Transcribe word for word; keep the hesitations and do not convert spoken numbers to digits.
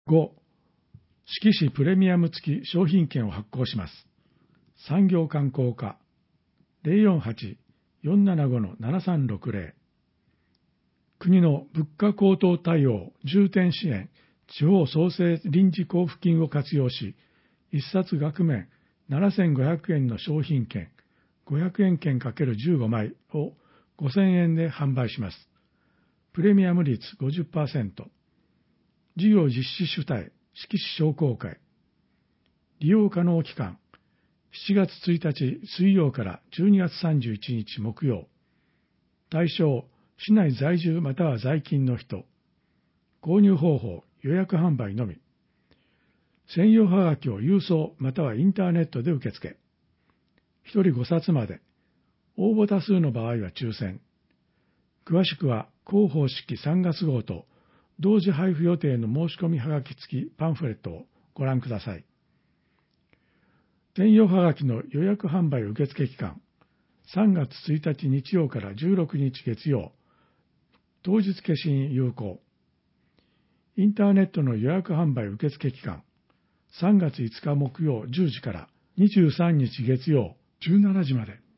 ご、色紙プレミアム付き商品券を発行します。産業観光課 ゼロよんはち よんななご ななさんろくゼロ。国の物価高騰対応重点支援地方創生臨時交付金を活用し、一冊額面ななせんごひゃくえんの商品券ごひゃくえん券 ×じゅうご 枚をごせんえんで販売します。プレミアム率 ごじゅっパーセント。事業実施主体色紙商工会。利用可能期間しちがつついたち水曜からじゅうにがつさんじゅういちにち木曜。対象市内在住または在勤の人。購入方法予約販売のみ。専用はがきを郵送またはインターネットで受付。ひとりごさつまで。応募多数の場合は抽選。詳しくは広報式さんがつ号と同時配布予定の申し込みはがき付きパンフレットをご覧ください。専用はがきの予約販売受付期間さんがつついたち日曜からじゅうろくにち月曜。当日消印有効。インターネットの予約販売受付期間さんがついつか木曜じゅうじからにじゅうさんにち月曜じゅうしちじまで。